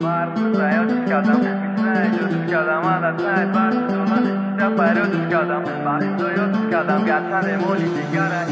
Barf زیاد کردم میتونه جدود کردم عدد نهید برف زمان اشتفا رو دوست کردم برای زیاد کردم گرچنده مولی دیگره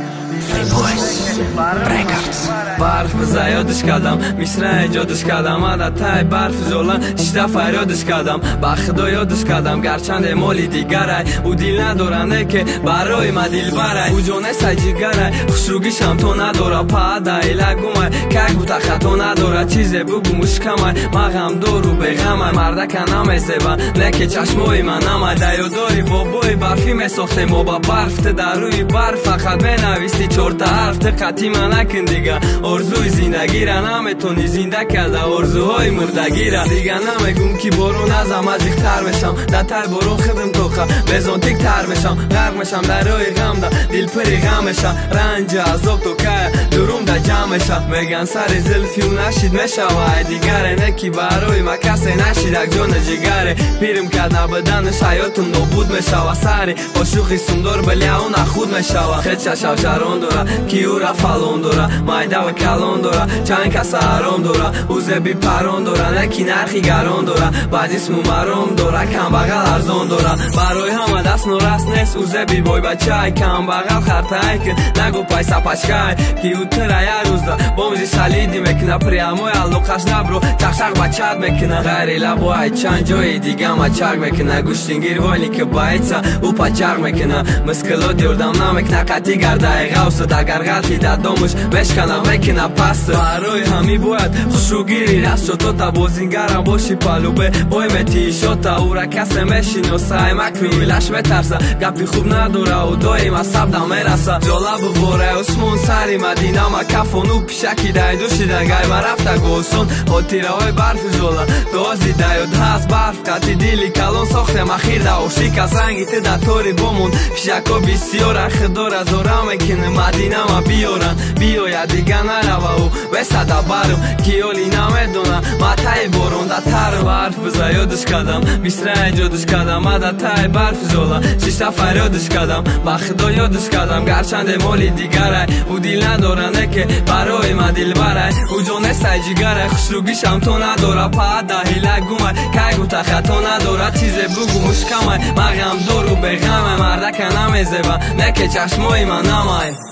برف زیادش کردم میسره ایجادش کردم عدد تای برف زولان شیده فریادش کردم با خدا یادش کردم گرچنده مولی دیگره او دیل ندارنه که برای ما دیل بره او جانه سجیگره خوشروگیش هم تو نداره پا دایله گومه که گوتا خطا نداره چیزه بگو مشکمه مغم دارو بغمه مردک نمیزه و نکه چشموی من نمه دیاداری بابای برفی میساخته ما با برف در روی برف فقط بنویستی چورت حرف دقتی من نکن دیگه ارزوی زندگی را نمیتونی زنده کرده ارزوهای مردگی را دیگه نمیگم که برون ازم از اختر میشم در تای برون خدم توخه بزن تک تر میشم غرق میشم در روی غم ده دل پری غم میشم رنج عذاب تو که دروم در جمع میشم میگن سر زلفی و نشید میشه و دیگره نکی برای ما کسی نشید اک جان جگره پیرم کرد نبدنش حیاتم نابود میشه و سری با شوخی سندور بلیاون خود میشه و خیچه شوشران داره کیورا فالون داره مایده و کلون داره چند کس حرام داره اوزه بی پران داره نکی نرخی گران داره بعد اسمو مرام داره کم بغل ارزان داره برای همه دست نورست نیست اوزه بی بای بچه کم بغل خرطه که نگو پایسا پشکای کیو تره یه روز ده بامزی سلیدی میکنه پریاموی اللوقش نبرو چخشق بچت میکنه غیری لبوی چند جای دیگه ما چرگ میکنه گوشتینگیر وانی که بایدسا او پچرگ میکنه مسکلو دیردم نمیکنه قطی گرده غوص اگر غلطی در دامش مشکنم میکنه پست برای همی باید خوشروگیری رست شد تو تا بازینگرم باشی پلوبه بای متی شد تا او را کسی میشین و سعی مکنی لش میترسه گپی خوب نداره و دایم از سب دم میرسه جالب باره اسمون سری مدینه ما کفانو پیشکی دایدوشی دنگای ما رفته گوسون خاطره های برف جولا دوازی دایود هست برف قطی دیلی کلون ساخته مخیر دا و شیکست رنگی تی دا توری بامون پیشکا بیسیار اخدار از آرام میکنه مدینه ما بیارن بیاید دیگه نروه و بسته دا برم کیالی نمیدونه ما تای برون دا تر برف بزا یادش کردم بیسره ایجادش کردم ما دا تای برف زولا شیشته فریادش کردم با خدا یادش کردم گرچنده مولی دیگره او دیل ندارنه که برای ما دیل بره او جانه سجیگره خوشروگیش هم تو نداره پا دهیله گومه که گوتا خطا نداره چیزه بگو مشکمه مغم دارو بغمه مردک نمیزه و نکه چشمای من نمای